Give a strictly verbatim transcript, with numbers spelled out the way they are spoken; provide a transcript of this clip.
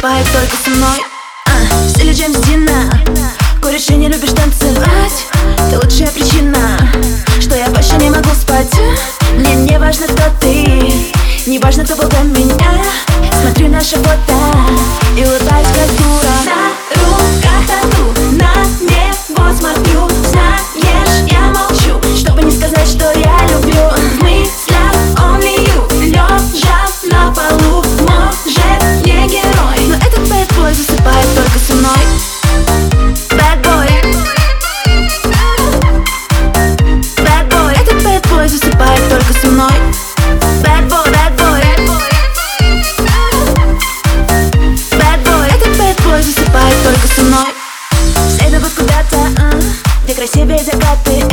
засыпает только со мной. а, В стиле Джеймс Дина. Куришь и не любишь танцевать. Ты лучшая причина, что я больше не могу спать. Мне не важно, кто ты, не важно, кто был до меня. Смотрю наши фото и улыбаюсь как дура. На руках тату, на небо смотрю. Знаешь, я молчу, чтобы не сказать, что я люблю. В мыслях only you, лежа на полу. Может, не герой, но этот bad boy засыпает только со мной. Bad boy, bad boy, этот bad boy засыпает только со мной. Bad boy, bad boy, bad boy, этот bad boy засыпает только со мной. Все бегут куда-то, uh, где красивее закаты.